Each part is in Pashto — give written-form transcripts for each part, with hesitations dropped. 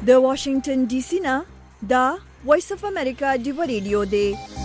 د واشنگټن ډي سي نه دا وایس اف امریکا ډیو ریډیو دی.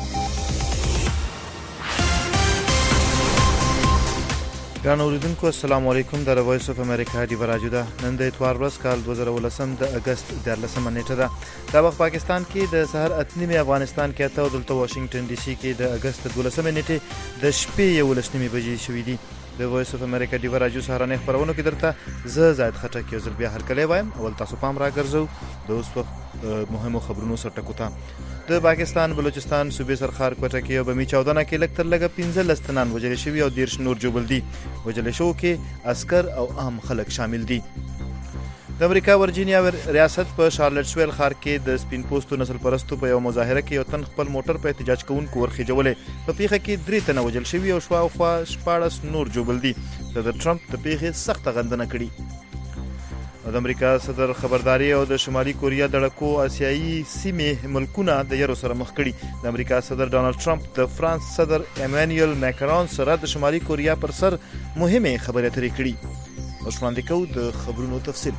ګران اوریدونکو السلام علیکم. د وایس اف امریکا ډیو راډیو ده. نن د اتوار ورځ کال 2019 د اگست 13 نیټه ده. دا وخت پاکستان کې د سحر 8 افغانستان کې اته او دلته واشنگټن ډي سي کې د اگست 12 نیټه د شپې 11 بجې شوې دي. د وایس اف امریکا ډیو راډیو سهارنې خبرونه کې درته زه زاید خټک یو ځل بیا هرکلی وایم. اول تاسو پام راګرځو د اوس وخت مهمو خبرونو سره ټکوته. د پاکستان بلوچستان صوبې سرخار کوټه کې او بمی 14 کې لږ تر لږه 15 تنان وژل شوي او 13 نور جوړل دي. وژل شو کې عسكر او عام خلک شامل دي. د امریکا ورجینیا ریاست په شارلټسویل ښار کې د سپین پوستو نسل پرستو په یو مظاهره کې یو تن خپل موټر په احتجاج کوونکو ورخېجولې. په پیښه کې 3 تنه وژل شوي او شاوخوا 14 نور جوړل دي. د ټرمپ د پیښې سخته غندنه کړې. د امریکا صدر خبرداري او د شمالي کوریا د ډکو آسیایي سیمې ملکونه د یرو سره مخ کړي. د امریکا صدر ډانلډ ټرمپ د فرانس صدر ایمانوئل ماکرون سره د شمالي کوریا پر سر مهمه خبرې اترې کړي. اوس وړاندې کوو د خبرونو تفصیل.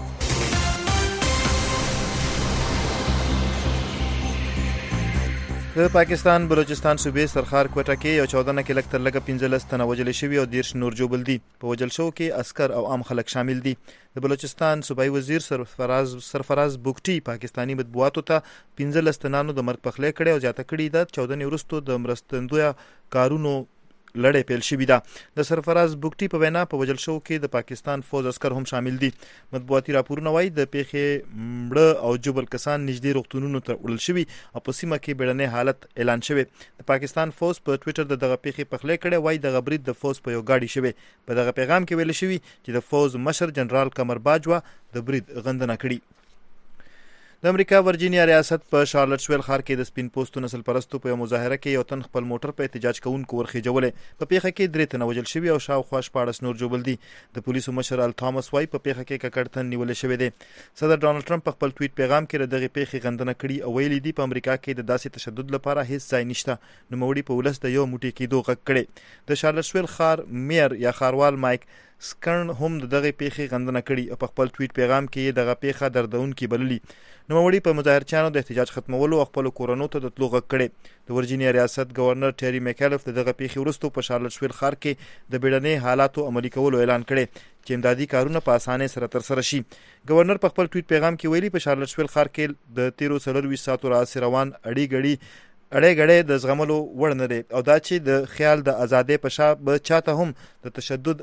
د پاکستان بلوچستان صوبې سرخار کوټه کې یو 14 کې لږ تر لږه 15 تنه وژل شوي او 13 نور جوړل دي. په وژل شو کې عسكر او عام خلک شامل دي. د بلوچستان صوبایي وزیر سرفراز بوګټي پاکستانی مطبوعاتو ته 15 تنانو د مرګ پخلی کړي او زیاته کړي د 14 وروسته د مرستندوی کارونو لړۍ پیل شوې ده. د سرفراز بوګټي په وینا په وژل شو کې د پاکستان فوج عسكر هم شامل دي. مطبوعاتي راپورونه وایي د پیښې مړه او جبل کسان نږدې روغتونونو ته وړل شوي او په سیمه کې بیړنی حالت اعلان شوی. د پاکستان فوج په ټوئیټر دغه پیښې پخلی کړي وایي د غبرید د فوج په یو گاډي شوی. په دغه پیغام کې ویل شوی چې د فوج مشر جنرال قمر باجوا د برید غندنه کړي. د امریکا ورجینیا ریاست په شارلټسویل ښار کې د سپین پوستو نسل پرستو په یو مظاهره کې یو تن خپل موټر په احتجاج کوونکو ورخېجولې. په پیښه کې 3 تنه وژل شوي او شاوخوا 14 نور جوړل دي. د پولیسو مشر ال تامس وايي په پیښه کې ککړ تن نیول شوی دی. صدر ډانلډ ټرمپ په خپل ټویټ پیغام کې دغه پیښې غندنه کړي او ویلي دي په امریکا کې د داسې تشدد لپاره هیڅ ځای نشته. نوموړي په ولس د یو موټی کېدو غږ کړي. د شارلټسویل ښار میر یا ښاروال مایک سکرن هم دغه پیښې غندنه کړي او په خپل ټویټ پیغام کې دغه پیښه دردونکې بللي. نوموړي په مظاهرچیانو د احتجاج ختمولو او خپل کورونو ته د تلو غږ کړي. د ورجینیا ریاست گورنر ټری میکالف دغه پیښې وروسته په شارلټسویل ښار کې د بیړني حالاتو عملي کولو اعلان کړي چې امدادي کارونه په اسانۍ سره ترسره شي. گورنر په خپل ټویټ پیغام کې ویلي په شارلټسویل ښار کې د 13 ساعتو راځي روان اړې غړې د زغملو وړ نه دي او دا چې د خیال د ازادۍ په شا به چاته هم د تشدد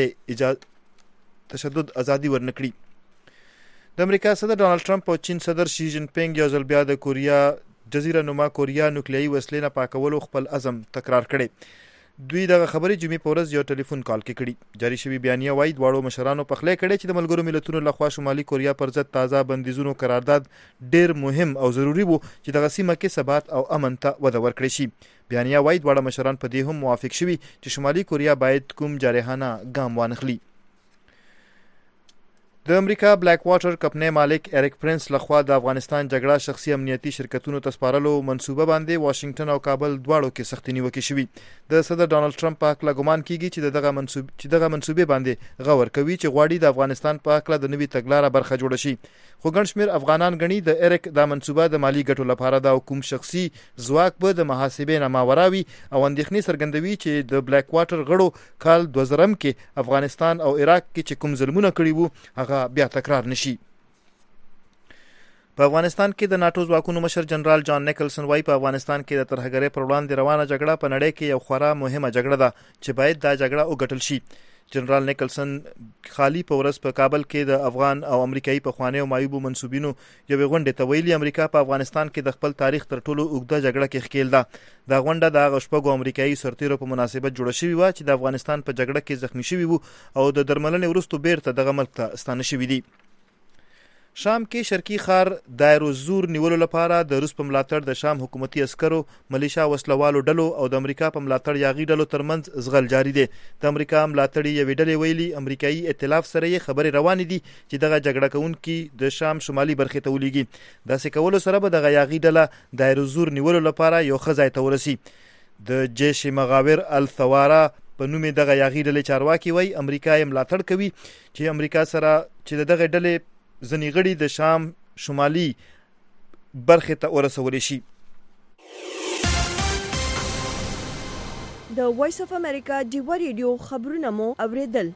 ازادي ورنکړي. د امریکا صدر ډانلډ ټرمپ او چین صدر شي جین پینګ یو ځل بیا د کوریا جزیره نما کوریا نوکلیایي وسلې نه پاکولو خپل عزم تکرار کړي. دوی دغه خبرې جمعې په ورځ یو ټلیفون کال کې کړي. جاری شوی بیانیه وایي دواړو مشرانو پخلی کړي چې د ملګرو ملتونو لخوا شمالي کوریا پر ضد تازه بندیزونو قرارداد ډیر مهم او ضروری وو چې دغه سیمه کې ثبات او امن ته وده ورکړي شي. بیانیه وایي دواړه مشران په دې هم موافق شوي چې شمالي کوریا باید کوم جارحانه ګام وانخلي. د امریکا بلیک واټر کمپنۍ مالک اریک پرنس لخوا د افغانستان جګړه شخصي امنیتي شرکتونو ته سپارلو منصوبه باندې واشنگټن او کابل دواړو کې سختي نیوکې شوي. د صدر ډانلډ ټرمپ په حق ګمان کیږي چې دغه منصوبې باندې غور کوي چې غواړي د افغانستان په حق د نوي تګلاره برخه جوړه شي. خو ګڼ شمېر افغانان غني د اریک دا منصوبه د مالی ګټو لپاره د حکوم شخصي ځواک به د محاسبې نه ماوراوي او اندېښنې څرګندوي چې د بلیک واټر غړو کال 2000 کې افغانستان او عراق کې چې کوم ظلمونه کړي وو هغه بیا تکرار نشي. په افغانستان کې د ناتو ځواکونو مشر جنرال جان نیکلسن وايي په افغانستان کې د ترهګرۍ پر وړاندې روانه جګړه په نړۍ کې یو خورا مهمه جګړه ده چې باید دا جګړه وګټل شي. جنرال نیکلسن خالی په ورځ په کابل کې د افغان او امریکایي پخواني او مایوبو منسوبینو یوې غونډې ته ویلي امریکا په افغانستان کې د خپل تاریخ تر ټولو اوږده جګړه کې ښکیل ده. دا غونډه د هغه شپږو امریکایي سرتیرو په مناسبت جوړه شوې وه چې د افغانستان په جګړه کې زخمي شوي وو او د درملنې وروسته بیرته دغه ملک ته ستانه شوي دي. شام کې شرقي ښار دایرو زور نیولو لپاره د روس په ملاتړ د شام حکومتي عسکرو ملیشا وسلوالو ډلو او د امریکا په ملاتړ یاغي ډلو ترمنځ زغل جاری دی. د امریکا ملاتړي یوې ډلې ویلي امریکایي ائتلاف سره یې خبرې روانې دي چې دغه جګړه کوونکي د شام شمالي برخې ته ولېږي. داسې کولو سره به دغه یاغي ډله دایرو زور نیولو لپاره یو ښه ځای ته ورسي. د جیش مغاور الثواره په نوم دغه یاغي ډلې چارواکي وایي امریکا یې ملاتړ کوي چې امریکا سره چې دغه ډلې ځینې غړي د شام شمالي برخې ته ورسولی شي. د وایس اف امریکا ډیوا ریډیو خبرونه مو اوریدل.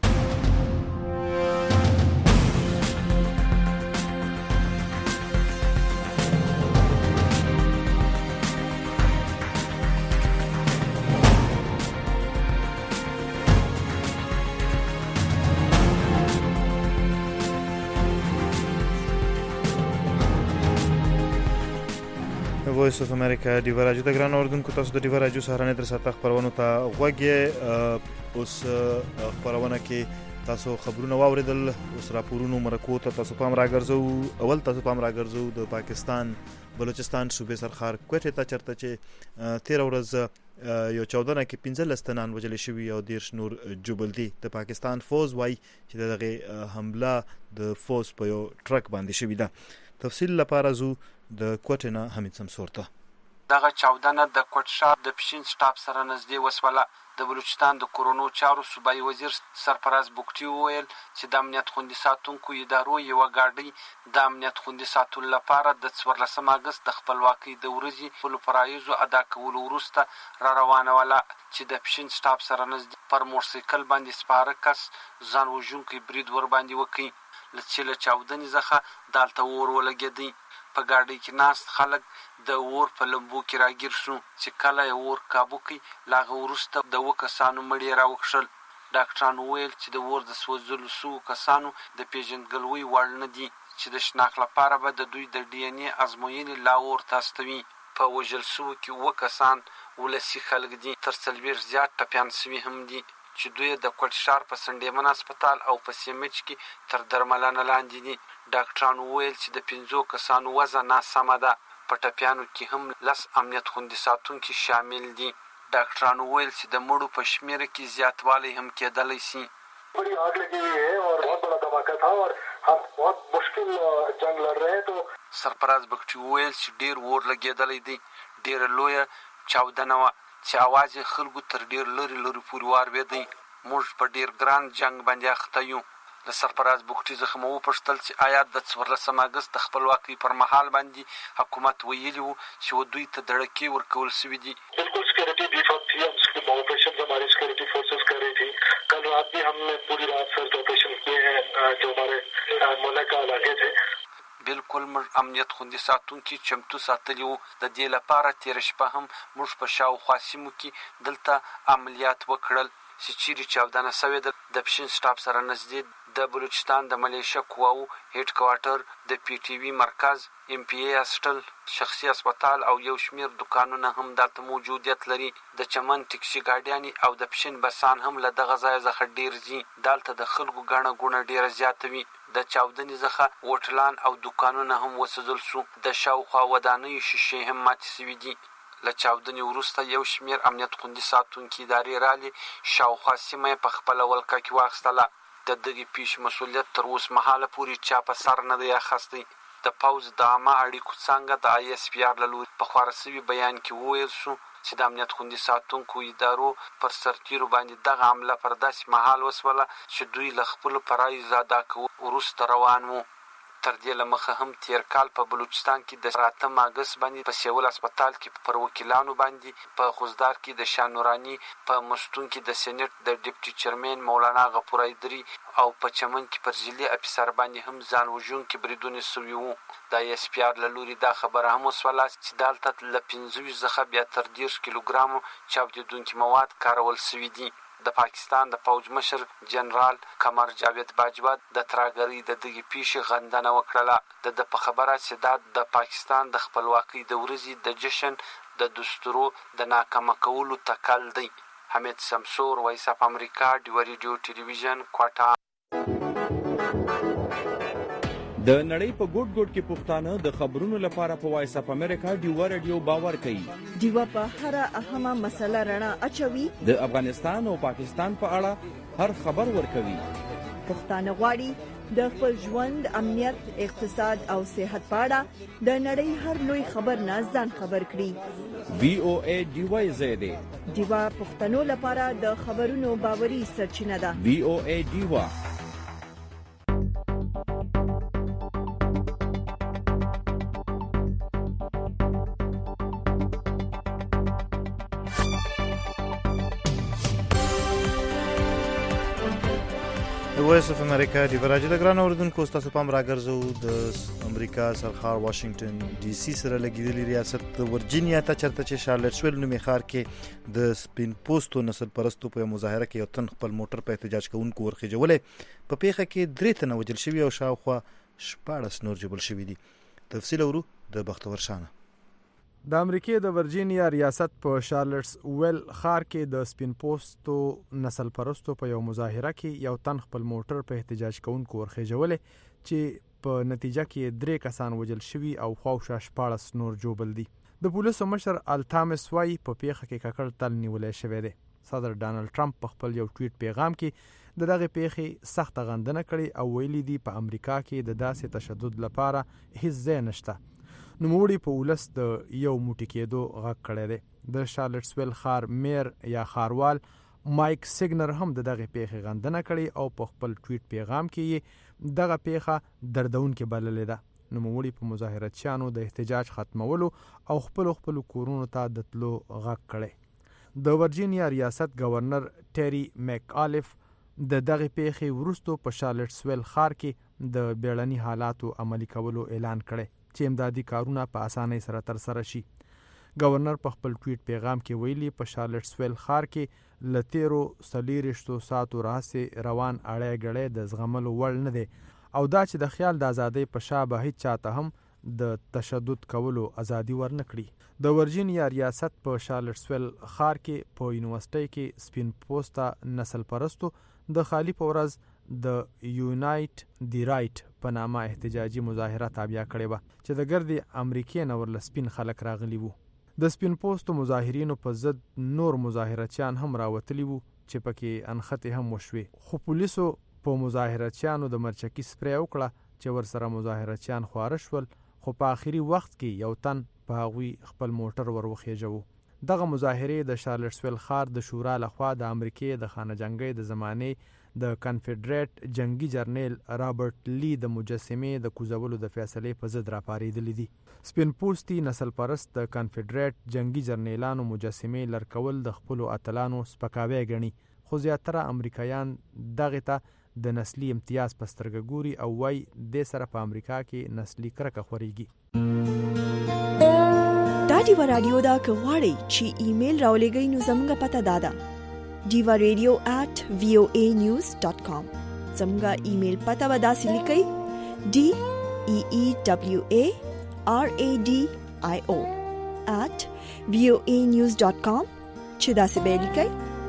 وایس اف امریکا ډیوا راډیو د ګران اوردونکو تاسو د ډیوا راډیو سهارنې تر ساعت خبرونو ته غوږی. اوس خبرونه کې تاسو خبرونه واوریدل. اوس راپورونو مرکو ته تاسو پام راګرځو. اول تاسو پام راګرځو د پاکستان بلوچستان صوبې سرخار کوټې ته چرته چې 13 ورځ یو 14 کې 15 تنان وجل شوی او 13 نور جوبل دي. د پاکستان فوز وای چې دغه حمله د فوز په یو ټرک باندې شوی ده. تفصیل لپاره زو د کوټنه حمید سمسور ته. دغه چاودنه د کوټ شار د پښین سټاپ سره نږدې وسوله. د بلوچستان د کورونو چارو صوبایي وزیر سرفراز بوکټي وویل چې د امنیت خوندي ساتونکو ادارو یو ګاډي د امنیت خوندي ساتلو لپاره د 14 اگست د خپلواکۍ د ورځې په فرایزو ادا کولو وروسته را روانه وله چې د پښین سټاپ سره نږدې پر موټرسایکل باندې سپاره کس ځان وژونکي برید ور باندې وکړي. له چاودنې څخه دالته اور ولګېدی. په ګاډۍ کې ناست خلک د اور په لمبو کې راګیر شو چې کله یې اور کابو کړي لاغه وروسته د 2 کسانو مړي راوکښل. ډاکټرانو ویل چې د اور د سوځلو سوو کسانو د پیژندګلوۍ وړ نه دي چې د شناخت لپاره به د دوی د ډي ان اے ازموینې لا ورته استوي. په وژل سوو کې 2 کسان ولسي خلک دي. تر 40 زیات ټپیان سوي هم دي چې دوی د کوټ شار په سنډیمن هسپتال او په سیمچ کې تر درملنه لاندې دي. ډاکټرانو ویل چې د 15 کسانو وضع ناسمه ده. په ټپیانو کې هم 10 امنیت خوندي ساتونکي شامل دي. ډاکټرانو ویل چې د مړو په شمېر کې زیاتوالی هم کېدلی شي. बड़ी आग लगी हुई है और बहुत बड़ा धमाका था और हम बहुत मुश्किल जंग लड़ रहे हैं. तो سرفراز بکټي ویل چې ډیر اور لګېدلی دی. ډیره لویه چاودنه وه چې اواز یې خلکو تر ډیر لرې پورې واورېدی. موږ په ډیر ګران جنګ باندې اخته یو. د سرفراز بکټي څخه مو وپوښتل چې آیا د 14 اگست د خپلواکۍ پر مهال باندې حکومت ویلي وو چې دوی ته دړکې ورکول شوي دي. बिल्कुल सिक्योरिटी बीफ अप थी. हम उसके ऑपरेशन हमारी सिक्योरिटी फोर्सेस कर रही थी. कल रात भी हमने पूरी रात सर्च ऑपरेशन किए हैं जो हमारे मुल्क का इलाके थे. بالکل موږ امنیت خوندي ساتونکي چمتو ساتلی وو. د دې لپاره تېره شپه هم موږ په شاوخوا سیمو کې دلته عملیات وکړل چې چیرې چاودنه سوې ده. د پښین سټاپ سره نږدې د بلوچستان د ملیشه قواو هیډ کوارټر، د پی ټي وي مرکز، ام پی ای هاسټل، شخصي هسپتال او یو شمیر دکانونه هم دلته موجودیت لري. د چمن ټکسي ګاډیانې او د پښین بسان هم له دغه ځای څخه ډیر ځي. دلته د خلکو ګڼه ګوڼه ډیره زیاته وي. د چاودنې څخه هوټلان او دکانونه هم وسوځل شو. د شاوخوا ودانیو شیشې هم ماتې شوي دي. له چاودنې وروسته یو شمیر امنیت خوندي ساتونکي ادارې رالي شاوخوا سیمه یې په خپله ولکه کې واخیستله. د دغې پیښې مسؤلیت تر اوسه مهاله پورې چا په سر نه دی اخیستی. د پوځ د عامه اړیکو څانګه د آی اس پی آر له لوري په خپاره سوي بیان کې وویل شو چې د امنیت خوندي ساتونکو ادارو پر سرتیرو باندې دغه حمله پر داسې مهال وسوله چې دوی له خپلو فرایضو ادا کولو وروسته روان وو. تر دې له مخه هم تیر کال په بلوچستان کې د 8 اگست باندې په سیول هسپتال کې پر وکیلانو باندې، په خوزدار کې د شاه نوراني، په مستون کې د سینټ د ډیپټي چیرمن مولانا غفور ایدری او په چمن کې پر ضلعي افسر باندې هم ځان وژونکي بریدونه سوي وو. د آی اس پی آر له لوري دا خبره هم وسوله چې دلته له 15 څخه بیا تر 10 کیلوګرامو چاودېدونکي مواد کارول سوي دي. د پاکستان د پوځ مشر جنرال قمر جاوید باجوا د ترهګرۍ د دغې پیښې غندنه وکړله. د په خبره چې دا د پاکستان د خپلواکۍ د ورځې د جشن د دستورو د ناکامه کولو تکل دی. حمید سمسور، وایس اف امریکا، ډیوا ریډیو ټلویزیون، کوټه. د نړۍ په ګوټ ګوټ کې پښتانه د خبرونو لپاره په وایس اف امریکا ډیوا ریډیو باور کوي. ډیوا په هر اهمه مسله رڼا اچوي. د افغانستان او پاکستان په اړه هر خبر ورکوي. پښتانه غواړي د خپل ژوند، امنیت، اقتصاد او صحت په اړه د نړۍ هر لوی خبر نه ځان خبر کړي. وی او ای ډیوا زیاده ډیوا پښتنو لپاره د خبرونو باوري سرچینه ده. وی او ای ډیوا. وایس اف امریکا دی ورجه د ګران اوردونکو تاسو پام راګرځو د امریکا سرخار واشنگټن ډي سي سره لګیدلی ریاست ورجینیا ته چرته چې شارلټسویل نومي ښار کې د سپین پوستو نسل پرستو په مظاهره کې یو تن خپل موټر په احتجاج کوونکو ورخېجولې په پیښه کې 3 تنه وژل شوي او شاوخوا 14 نور جبل شوي دي. تفصیل اورو د بختور شانه. د امریکای د ورجینیا ریاست په شارلټسویل ښار کې د سپین پوستو نسل پرستو په یو مظاهره کې یو تن خپل موټر په احتجاج کوونکو ورخېجولې چې په نتیجه کې 3 کسان وژل شوي او خواوشا 14 نور جوبل دي. د پولیسو مشر التامس وایي په پیښه کې ککړ تل نیولای شوی دی. صدر ډانلډ ټرمپ په خپل یو ټویټ پیغام کې د دغه پیښې سخت غندنه کړې او ویلي دي په امریکا کې د داسې تشدد لپاره هیڅ ځای نشته. نوموړي په ولس د یو موټی کېدو غږ کړی دی. د شارلټسویل ښار میر یا ښاروال مایک سیګنر هم د دغه پیښې غندنه کړې او په خپل ټویټ پیغام کې دغه پیښه دردونکې بللې ده. نوموړي په مظاهرچیانو د احتجاج ختمولو او خپل کورونو ته د تلو غږ کړی. د ورجینیا ریاست گورنر ټری میک آلیف د دغه پیښې وروسته په شارلټسویل ښار کې د بیړني حالاتو عملي کولو اعلان کړی چې امدادي کارونه په اسانۍ سره ترسره شي. گورنر په خپل ټویټ پیغام کې ویلي په شارلټسویل ښار کې له تیرو 24 ساعتو راهیسې روان اړی ګړی د زغملو وړ نه دی او دا چې د خیال د ازادۍ په شا به هیڅ چاته هم د تشدد کولو ازادي ورنه کړي. د ورجینیا ریاست په شارلټسویل ښار کې په یونیورسيټي کې سپین پوسته نسل پرستو د خالی په ورځ د یونایټ دی رائټ په نامه احتجاجي مظاهره تابع کړې وه چې د ګردې امریکای نه ورله سپین خلک راغلي وو. د سپین پوستو مظاهرینو په ضد نور مظاهرچیان هم راوتلي وو چې پکې انخته هم وشوي، خو پولیسو په مظاهرچیانو د مرچکي سپری وکړه چې ورسره مظاهرچیان خواره شول، خو په آخري وخت کې یو تن په هغوی خپل موټر وروخېجوه. دغه مظاهرې د شارلټسویل ښار د شورا لخوا د امریکای د خانه جنګۍ د زمانې د کنفدریټ جنگي جرنیل رابرټ لی د مجسمې د کوزولو د فیصلې په ضد راپارېدلې دي. سپین پوستي نسل پرست د کنفدریټ جنگي جرنیلانو مجسمې لرکول د خپلو اتلانو سپکاوی ګڼي، خو زیاتره امریکایان دغه ته د نسلي امتیاز په سترګه ګوري او وایي دې سره په امریکا کې نسلي کرکه خورېږي. دا ډیوه رادیو دا که غواړئ چې ایمیل راولېږئ نو زموږ پته دا ده divaradio@voanews.com. زموږ ایمیل پته به داسې لیکئ DEEWARADIO@voanews.com چې داسې به لیکئ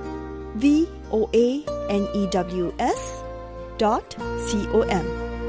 VOANEWS.com.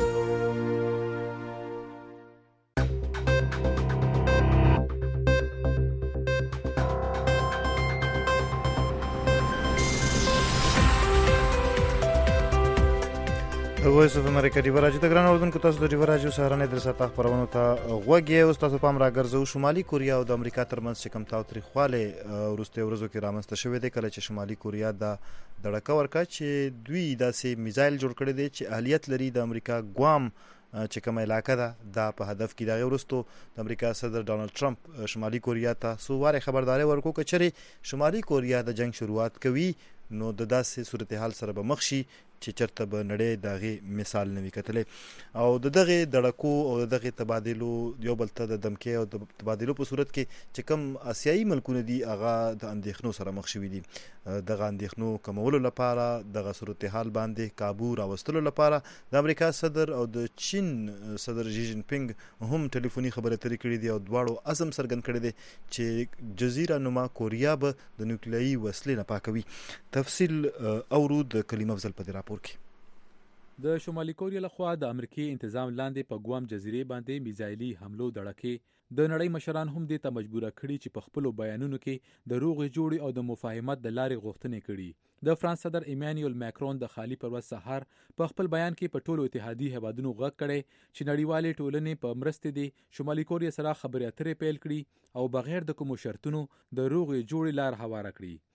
وایس اف امریکا دی ورجه د ګران اوردونکو تاسو د ریوراجو سهارنې در ساته خبرونه ته غوږی او تاسو پام راګرځو. شمالي کوریا او د امریکا ترمنځ چې کم تاوتریخواله ورسته ورځو کې رامنځته شوې ده کله چې شمالي کوریا د دړکه ورکا چې دوی داسې میزایل جوړ کړی دی چې اهلیت لري د امریکا ګوام چې کومه علاقه ده دا په هدف کې دا ورستو د امریکا صدر ډانلډ ټرمپ شمالي کوریا ته سوواره خبرداري ورکو کچري شمالي کوریا د جنگ شروعات کوي نو د داسې صورتحال سره به مخ شي چې چرته به نړۍ دغه مثال نوي کتلې او دغه دړکو او دغه تبادلو یو بل ته د دمکې او د تبادلو په صورت کې چې کوم آسیایي ملکونه دي هغه د اندېښنو سره مخ شوي دي. دغه اندېښنو کمولو لپاره دغه صورتحال باندې کابو راوستلو لپاره د امریکا صدر او د چین صدر جی جین پینګ هم ټلیفوني خبرې اترې کړې دي او دواړو عزم څرګند کړی دی چې جزیره نما کوریا به د نیوکلیایي وسلې نه پاکوي. تفصیل اورو د کلیم افضل په راپور کې. د شمالي کوریا لخوا د امریکای انتظام لاندې په ګوام جزیره باندې میزایلي حملو دړکې د نړۍ مشران هم دې ته مجبوره کړي چې په خپل بیانونو کې د روغې جوړې او د مفاهمت د لارې غوښتنې کړي. د فرانس صدر ایمانوئل ماکرون د خالی پر ورځ سهار په خپل بیان کې په ټولو اتحادیې هیوادونو غږ کړی چې نړیوالې ټولنې په مرستې دي شمالي کوریا سره خبرې اترې پیل کړي او بغیر د کومو شرطونو د روغې جوړې لار هواره کړي.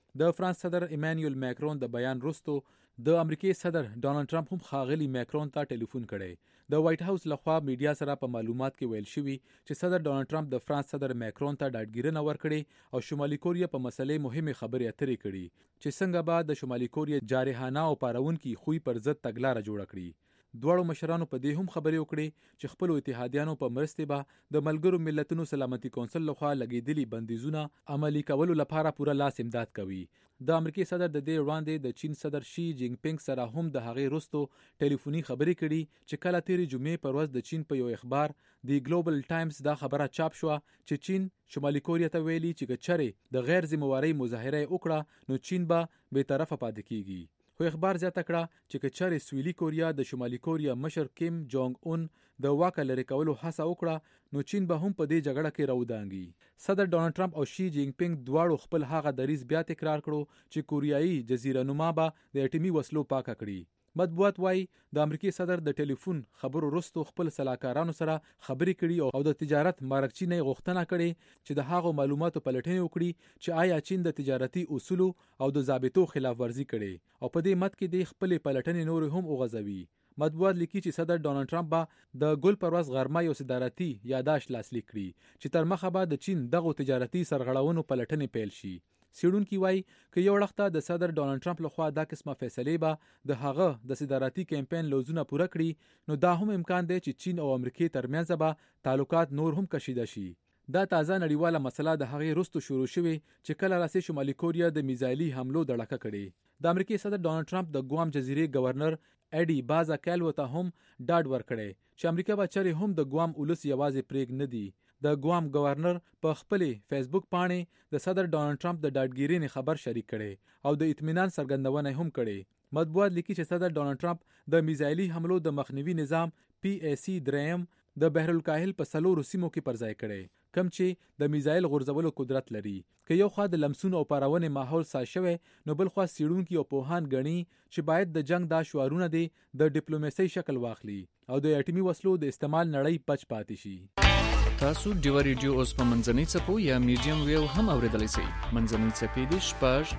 د فرانس صدر ایمانوئل ماکرون د بیان وروسته د امریکای صدر ډانلډ ټرمپ هم ښاغلي ماکرون ته ټلیفون کړی. د وایټ هاوس لخوا میډیا سره په معلومات کې ویل شوي چې صدر ډانلډ ټرمپ د فرانس صدر ماکرون ته ډاډګیرنه ورکړې او شمالي کوریا په مسلې مهمه خبرې اترې کړي چې څنګه به د شمالي کوریا جارحانه او پارونکي خوی پر ضد تګلاره جوړه کړي. دواړو مشرانو په دې هم خبرې وکړې چې خپل اتحادیانو په مرستې به د ملګرو ملتونو سلامتي کونسل لخوا لګېدلي بندیزونه عملي کولو لپاره پوره لاس امداد کوي. د امریکای صدر د دې وړاندې د چین صدر شي جینګ پینګ سره هم د هغې وروسته ټلیفوني خبرې کړي چې کله تیرې جمعې پر ورځ د چین په یو اخبار دی ګلوبل ټایمز دا خبره چاپ شوه چې چین شمالي کوریا ته ویلي چې که چېرې د غیر ذمهوارۍ مظاهره وکړه نو چین به بې طرفه پاتې کیږي. خو اخبار زیاته کړه چې که چېرې سویلي کوریا د شمالي کوریا مشر کیم جونګ اون د واکه لرې کولو هڅه وکړه نو چین به هم په دې جګړه کې راودانګي. صدر ډانلډ ټرمپ او شي جینګ پینګ دواړو خپل هغه دریځ بیا تکرار کړو چې کوریایي جزیره نما به د اټومي وسلو پاکه کړي. مطبوعات وایي د امریکای صدر د ټلیفون خبرو وروسته خپل سلاکارانو سره خبرې کړي او د تجارت مارکچي نه غوښتنه کړي چې د هغو معلوماتو پلټنه وکړي چې آیا چین د تجارتي اصولو او د ضابطو خلاف ورزي کړي او په دې مت کې د خپل پلټنې نور هم وغځوي. مطبوعات لیکي چې صدر ډانلډ ټرمپ به د ګل پر ورځ غرمه یو صدارتي یادداشت لاسلیک کړي چې تر مخه به د چین دغه تجارتي سرغړونو پلټنې پیل شي. سیډونکي وایي که یو وخت د صدر ډانلډ ټرمپ لخوا دا قسمه فیصلې به د هغه د صدارتي کمپاین لوزونه پوره کړي نو دا هم امکان دی چې چین او امریکای ترمنځ به تعلقات نور هم کشیده شي. دا تازه نړیواله مسله د هغې وروسته شروع شوې چې کله راسي شمالي کوریا د میزایلي حملو دړکه کړي. د امریکای صدر ډانلډ ټرمپ د ګوام جزیرې گورنر ایډي بازا کیلو ته هم ډاډ ورکړی چې امریکا به چېرې هم د ګوام ولس یوازې پرېږ نه دی. د ګوام گورنر په خپلې فیسبوک پاڼې د صدر ډانلډ ټرمپ د ډاډګیرنې خبر شریک کړي او د اطمینان څرګندونه هم کړي. مطبوعات لیکي چې صدر ډانلډ ټرمپ د میزایلي حملو د مخنیوي نظام PAC دریم د بحر الکاهل په 4 سیمو کې پر ځای کړي کم چې د میزایل غورځولو قدرت لري. که یو خوا د لمسون او پارونې ماحول ساز شوی نو بل خوا سیډونکي او پوهان ګڼي چې باید د جنگ دا شعارونه دي د ډیپلوماسۍ شکل واخلي او د اټومي وسلو د استعمال نړۍ بچ پاتې شي. تاسو ډیوا ریډیو اوس په منځنۍ څپو یا میډیم ویو هم اوریدلی شئ. منځنۍ څپې دي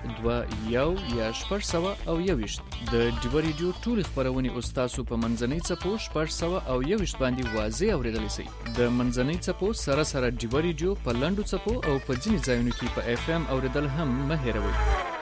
6.2 یا 6.1 د ډیوا ریډیو ټول خبرونه اوس تاسو په منځنۍ څپو 6.1 باندې واضح اوریدلی شئ. د منځنۍ څپو سره سره ډیوا ریډیو په لاندو څپو او په ځینې ځایونو کې په FM اوریدل هم مه هېروئ.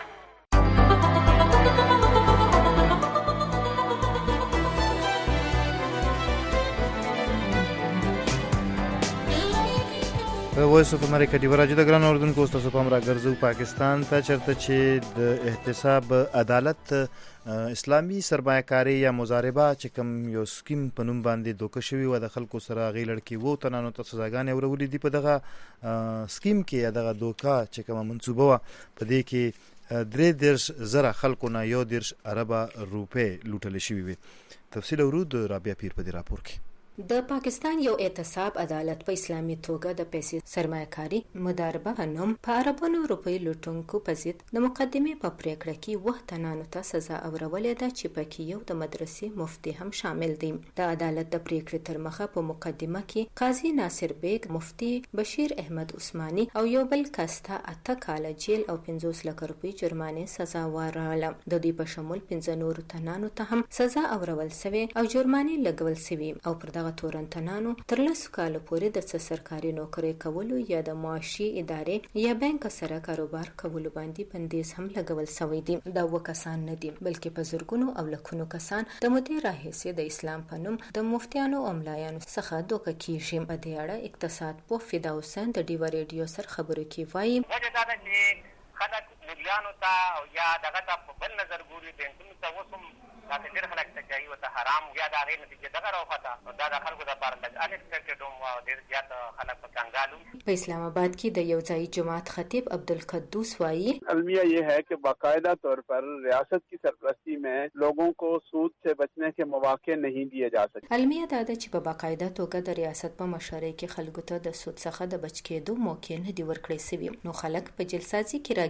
وایس اف امریکا دی ورځ د ګران اردوونکو تاسو په امر راګرځو پاکستان ته چرته چې د احتساب عدالت اسلامي سرمایه‌کاري یا مضاربه چې کوم یو سکیم په نوم باندې دوکه شوی و د خلکو سره غي لړکی وو تنانو ته سزاګانې ورولې دي په دغه سکیم کې دغه دوکه چې کوم منسوبه و په دې کې 3,000 خلکو نه 1,000 اربه روپې لوټل شوی وي. تفصیل ورود رابعه پیر په دې راپور کې. د پاکستان یو احتساب عدالت په اسلامي توګه د پیسې سرمایه‌کاري مضاربه غنوم په اربونو روپۍ لوټونکو په ضد د مقدمې په پریکړه کې وه تنانو ته سزا اورولې ده چې پکې یو د مدرسې مفتي هم شامل دی. د عدالت د پریکړې تر مخه په مقدمه کې قاضي ناصر بیگ، مفتي بشیر احمد عثماني او یو بل کس ته 8 کاله جیل او 50 لک روپۍ جرمانې سزا ورکړه. د دې په شمول 15 نورو تنانو ته هم سزا اورول شوې او جرمانې لګول شوې او پر تورنتنانو تر 10 کال پورې د سرکاري نوکری کولو یا د معاشي ادارې یا بانک سره کاروبار کولو باندې بندیز هم لګول شوی دی. دا وکسان نه دي بلکې په زرګونو او لکونو کسان د مدیر راهیسه د اسلام په نوم د مفتیانو او ملایانو څخه دوکه کیږي. په دې اړه اقتصاد په فدا حسین د ډیوا ریډیو سره خبرو کې وایي وجه دا ده چې خلک مليانو ته او یا دغه ته په بل نظر ګوري بینکونو ته وسم دا ډېر خلک ته کوي او ته حرام یا دا غیر نتیجه دغه راوخته دا د خلکو لپاره لږ انېکسپیکټډ او ډېر زیات خلک په کنګالو. په اسلام آباد کې د یو ځای جماعت خطیب عبدالقدوس وایي المیہ یہ ہے کہ باقاعدہ طور پر ریاست کی سرپرستی میں لوگوں کو سود سے بچنے کے مواقع نہیں دیے جا سکتے. المیہ دا چې په باقاعده توګه د ریاست په مشورې کې خلکو ته د سود څخه د بچ کېدو موقع نه دی ورکړی شوی نو خلک په جلسازي کې راګیر سي.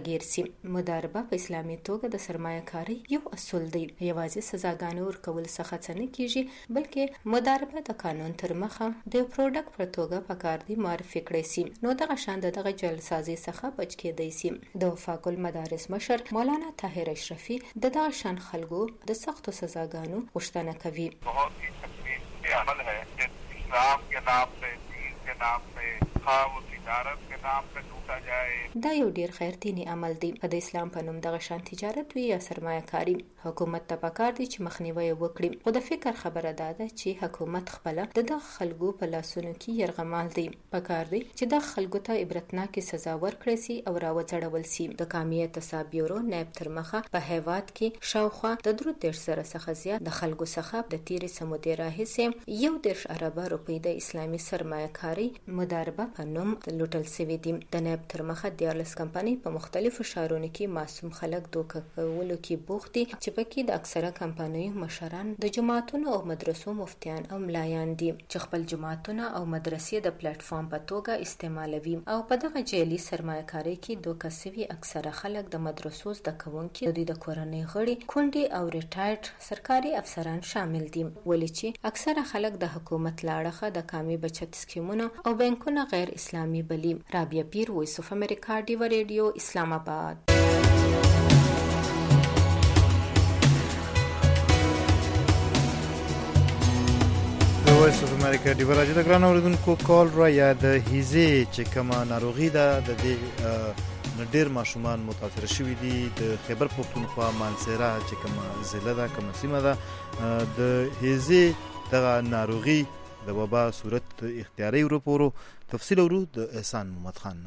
مداربه په اسلامي توګه د سرمایه کاري یو اصول دی. یوازې سزاګانې ورکول څخه څه نه کیږي، بلکې مداربه د قانون تر مخه د پروډکټ پر توګه پکار دی معرفي کړی سي. نو دغه شان دغه جلسازي څخه بچ کېدای سي. د وفاق المدارس مشر مولانا طاهر اشرفي دغه شان خلکو د سختو سزاګانو غوښتنه کوي. عمل ہے کہ اسلام کے نام پہ، دین کے نام پہ، خواہ و تجارت کے نام پہ لوٹا جائے. دا یو ډیر خیرتینی عمل دی. په د اسلام په نوم دغه شان تجارت وي یا سرمایه کاری. حکومت ته پکار دی چې مخنیوي وکړي. خو د فکر خبره ده چې حکومت خپل د دغه خلکو په لاسونو کې يرغمال دی. پکار دی چې د خلکو ته عبرتناک سزا ورکړي سي او راوځړول سي. د قومي احتساب بیورو نائب تر مخه په هیواد کې شاوخوا د 3 سره څخه زیات د خلکو څخه د تیرې سمودي راهیسې 1 ارب روپۍ د اسلامي سرمایه کاری مداربه په نوم لوټل شوی دي. د نائب تر مخه دیالس کمپنۍ په مختلفو ښارونو کې معصوم خلک دوکه کولو کې بوخت دي چې پکې د اکثره کمپنیو مشران د جماعتونو او مدرسو مفتیان او ملایان دي چې خپل جماعتونه او مدرسې د پلیټ فارم په توګه استعمالوي. او په دغه جعلي سرمایه کاری کې دوکه شوي اکثره خلک د مدرسو زده کوونکي، د دوی د کورنۍ غړي، کونډې او ریټایرډ سرکاري افسران شامل دي. ولې چې اکثره خلک د حکومت لاړخه د قومي بچت سکیمونو او بانکونو غیر اسلامي بلی. رابعه پیر، وایس اف امریکا، ډیو ریډیو، اسلام آباد. وایس اف امریکا ډیو راځي د ګران اوریدونکو کال را یا د هیزه چې کومه ناروغي ده د دې ډېر ماشومان متاثر شوي دي. د خیبر پښتونخوا مانسیرا چې کومه ضلع ده، کومه سیمه ده، د هیزه دغه ناروغي د وبا صورت اختیاري ورپورو تفصیل ورو د احسان محمد خان.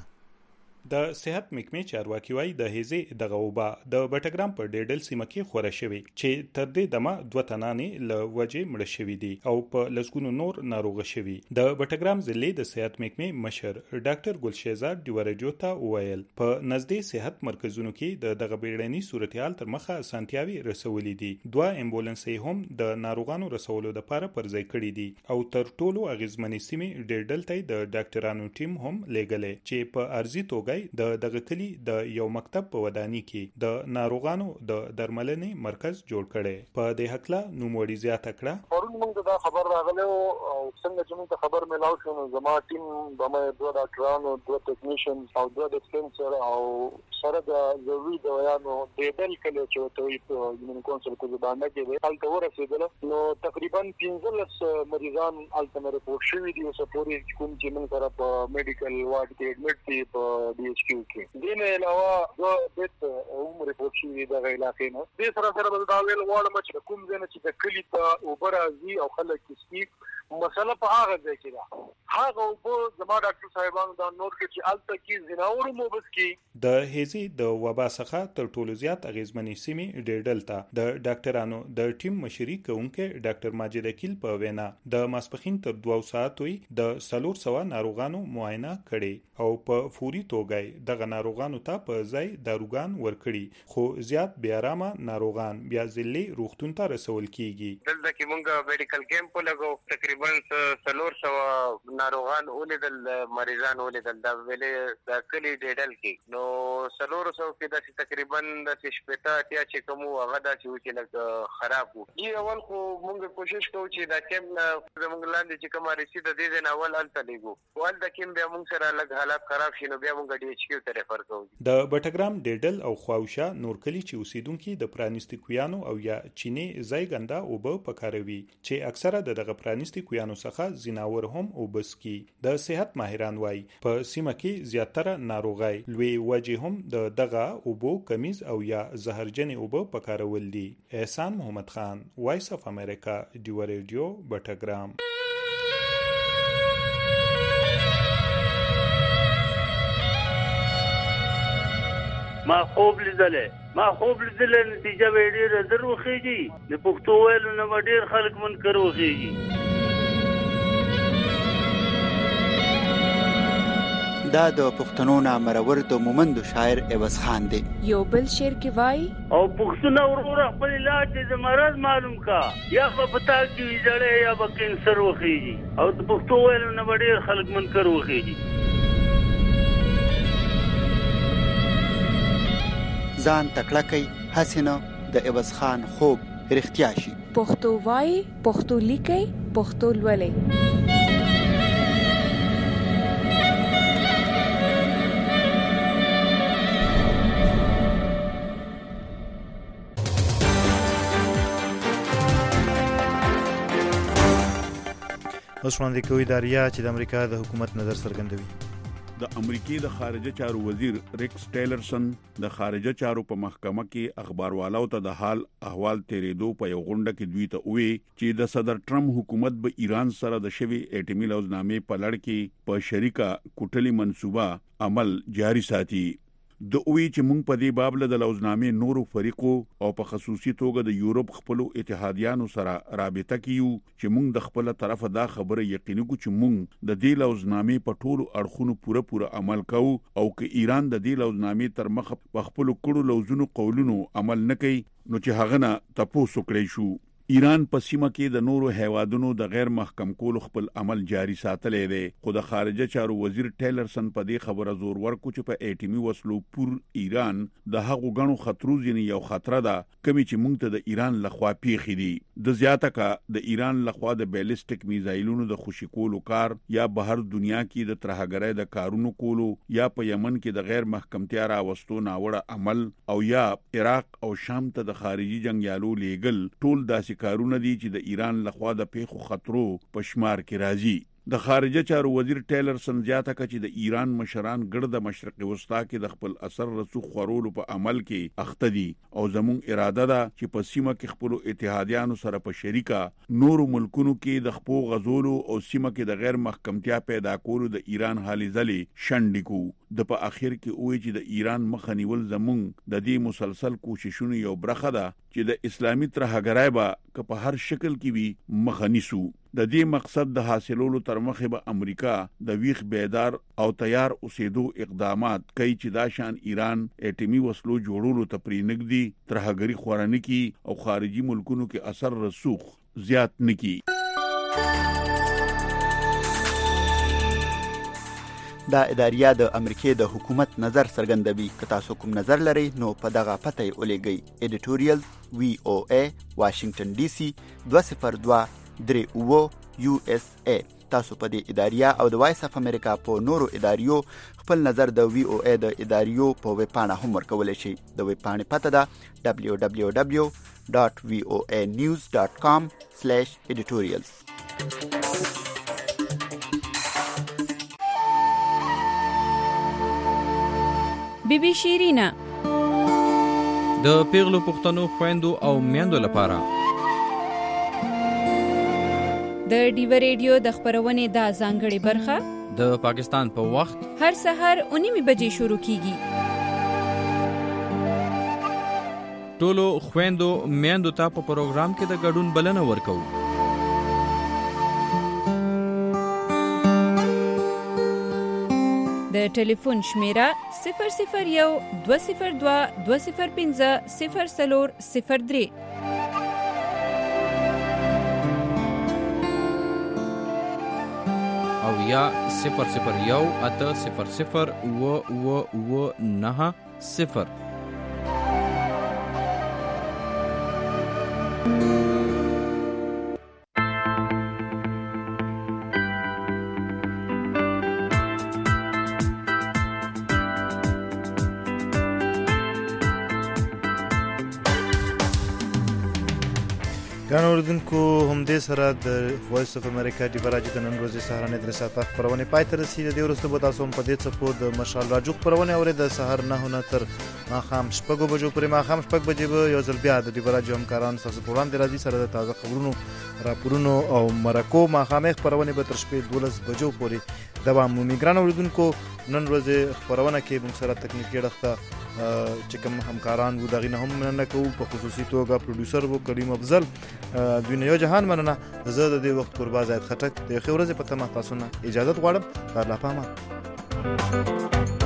د صحت محکمې چارواکي وایي د هیزې دغه وبا د بټګرام په ډیډل سیمه کې خوره شوې چې تر دې دمه 2 تنانې له وجې مړه شوي دي او په لسګونو نور ناروغه شوي. د بټګرام ضلع د صحت محکمې مشر ډاکټر ګلشهزاد ډیو ریډیو ته وویل په نږدې صحت مرکزونو کې دغه بیړني صورتحال تر مخه اسانتیاوي رسولې دي. 2 امبولانسې هم د ناروغانو رسولو لپاره پرځای کړي دي او تر ټولو اغیزمنې سیمې ډیډل ته د ډاکټرانو ټیم هم لېږلې چې په ارزي توګه د دغه کلی د یو مکتب په ودانۍ کې د ناروغانو د درملنې مرکز جوړ کړي. په دې حقله نوموړي زیاته کړه پرون موږ دا خبر راغله او څنګه چې موږ خبر ملاو شو نو زما ټیم د 2 ډاکټرانو، 2 ټیکنیشن او 2 ډسپنسر او سره د ضروري دوايانو د بل کله چې ته په یونین کونسل کې باندې کې حالت ورسېدل نو تقریبا 15 مریضان الته رپورټ شوي دي. اوس پورې کوم چې موږ سره په میډیکل وارډ کې اډمټ دي په DHQ کې. دین علاوه د بیت عمر رپورټ شوی د علاقې نه د سره بل دا ویل غواړم چې کوم ځای چې د کلی ته اوبرازي او خلک کې مسله په هغه ځای کې ده. هغه وبو زما ډاکټر صاحبانو دا نوٹ کې چې الته کې زناور موبس کې د هیزي د وبا څخه تر ټولو زیات اغیزمنې سیمې ډیډل ته د ډاکټرانو د ټیم مشري کوونکې ډاکټر ماجد اکیل په وینا د ماسپخین تر 2 ساعتوي د 400 ناروغانو معاینه کړي او په فوري توګه دغه ناروغانو ته په ځای داروګان ورکړي. خو زیات بیا رامه ناروغان بیا ځلې روغتون ته رسول کیږي. دلته کې مونږ میډیکل کیمپ لګو، تقریبا 400 ناروغان ولیدل، مریضان ولیدل د ویلې د کلی ډیډل کې. نو 400 کې د تقریبا د شپته اتیا چې کوم هغه د چې لږ خراب وو. یي اول خو مونږ کوشش کوو چې دا کیمپ زمونږ لاندې چې کومه رسید د دې نه اول الته لګو. ول د کیمپ بیا مونږ سره لږ حالات خراب شي نو بیا مونږ DHQ ته ریفر کوو. د بټګرام ډیډل او خواوشا نور کلی چې اوسیدونکو د پرانیستي کویانو او یا چینی ځایګنده او به پکاروي چې اکثره دغه پرانیستي کویانو څخه زناور هم او بسکی. د صحت ماهران وای په سیمه کې زیاتره ناروغي لوی وجه هم دغه او بو کمیز او یا زهرجن او به پکارول دي. احسان محمد خان، وایس اف امریکا، ډیو ریډیو، بټګرام. ما خوب لیدلې نتیجه به ډېره در وخیږي. د پښتو ویلو نه به ډېر خلک منکر وخیږي. دا د پښتنو نامرور د مومندو شاعر عوض خان دی. یو بل شعر کې وای او پښتون ورور خپل علاج د مرض معلوم کا، یا په پتا کې ویځړې یا په کینسر وخیږي او د پښتو ویلو نه به ډېر خلک منکر وخیږي. ځان تکړه کړئ، هسې نه د عوض خان خوب رښتیا شي. پښتو وایي، پښتو لیکئ، پښتو لولئ. اوس وړاندې کوي داریا چې د امریکا د حکومت نظر څرګندوي. د امریکای د خارجه چارو وزیر ریکس ټیلرسن د خارجه چارو په محکمه کې اخباروالاو ته د حال احوال تیرېدو په یو غونډه کې دوی ته وویل چې د صدر ټرمپ حکومت به ایران سره د شوی اټومي لوزنامې په لړ کې په شریکه کوټلي منصوبه عمل جاري ساتي. د اوی چې مونږ په دې باب له د لوزنامې نورو فریقو او په خصوصي توګه د یورپ خپل اتحادیانو سره رابطه کیو چې مونږ د خپل طرفه دا خبره یقیني کو چې مونږ د دې لوزنامې په ټولو اړخونو پوره عمل کوو او که ایران د دې لوزنامې تر مخه په خپل کړو لوزونو قولونو عمل نه کوي نو چې هغه نه تاسو کړی شو. ایران په سیمه کې د نورو هیوادونو د غیر محکم کولو خپل عمل جاري ساتلې دی، خو د خارجه چارو وزیر ټیلرسن په دې خبره زور ورکړ چې په اټومي وسلو پور ایران د هغو غنو خطرو ځینې یو خطر ده کمی چې مونږ ته د ایران لخوا پیښې دي. د زیاته کا د ایران لخوا د بیلسټیک میزایلونو د خوشی کولو کار یا بهر دنیا کې د ترهګرۍ د کارونو کولو یا په یمن کې د غیر محکمتیا راوستو ناوړه عمل او یا عراق او شام ته د خارجي جنگیالو لیګل ټول داسې کارونه دي چې د ایران لخوا د پیښو خطرو په شمار کې راځي. د خارجه چارو وزیر ټیلرسن زیاته کړه چې د ایران مشران ګرد د مشرق وسطا کې د خپل اثر رسوخ خورولو په عمل کې اخته دي او زموږ اراده ده چې په سیمه کې خپل اتحادیانو سره په شریکه نورو ملکونو کې د خپو غزولو او سیمه کې د غیر محکمتیا پیدا کولو د ایران حالي ځلې شنډ کو. د په اخر کې وایي چې د ایران مخه نیول زموږ د دې مسلسل کوششونو یو برخه ده چې د اسلامي ترهګرۍ به که په هر شکل کې وي مخه نیسو. د دې مقصد د حاصلولو تر مخه به امریکا د ویښ بیدار او تیار اوسېدو اقدامات کوي چې دا شان ایران اټومي وسلو جوړولو ته پرېنږدي، ترهګري خورانه کی او خارجي ملکونو کې اثر رسوخ زیات نکي. دا اداریه د امریکای د حکومت نظر څرګندوي. که تاسو کوم نظر لرئ نو په دغه پته یې ولېږئ. editorial VOA Washington DC 202-38 USA. تاسو په دې اداریه او د وایس اف امریکا په نورو اداریو خپل نظر د VOA د اداریو په ویب پاڼه هم ورکولی شئ. د ویب پاڼې پته ده www.voanews.com/editorials. بیبي شیرینا د پیغلو پښتنو خويندو او میندو لپاره د ډیو ریډیو د خبرونې د ځانګړي برخه د پاکستان په وخت هر سحر 9:00 بجې شروع کیږي. ټولو خويندو میندو ته په پروګرام کې د ګډون بلنه ورکوو. د ټلیفون شمیره 001-202-205-0403 او یا 001-800-9990. ګران اوریدونکو، همدې سره د وایس اف امریکا ډیو راډیو د نن ورځې سهارنۍ 3 ساعته خپرونې پای ته رسېدې. د دې وروسته به تاسو هم په دې څپو د مشال راډیو خپرونې اورئ. د سهار 9 نه تر ماښام 6 بجو پورې. ماښام 6 بجې به یو ځل بیا د ډیو راډیو همکاران ستاسو په وړاندې راځي سره د تازه خبرونو، راپورونو او مرکو. ماښامې خپرونې به تر شپې 12 بجو پورې دوام مومي. ګران اوریدونکو، نن ورځې خپرونه کې موږ سره تکنیکي اړخ چې کوم همکاران وو دغې نه هم مننه کوو. په خصوصي توګه پروډوسر وو کریم افضل. دوی نه یو جهان مننه. زه د دې وخت قربا زاید خټک د ښې ورځې په تمه تاسو نه اجازت غواړم. الله پامان.